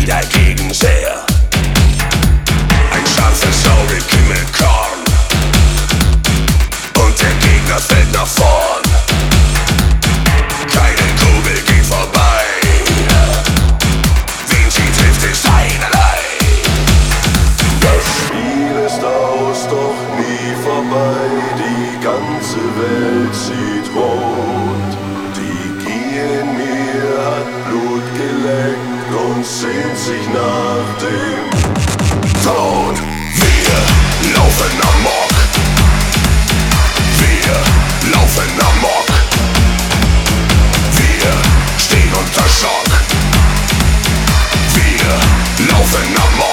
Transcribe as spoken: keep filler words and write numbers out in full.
wie der Gegenseher. Ein scharfes Auge, Kümmelkorn, und der Gegner fällt nach vorn. Keine Kugel geht vorbei, wen sie trifft, ist einerlei. Das Spiel ist aus, doch nie vorbei. Die ganze Welt sieht rot. Die Gier in mir hat Blut geleckt und sehnt sich nach dem Tod. Wir laufen amok, wir laufen amok, wir stehen unter Schock, wir laufen amok.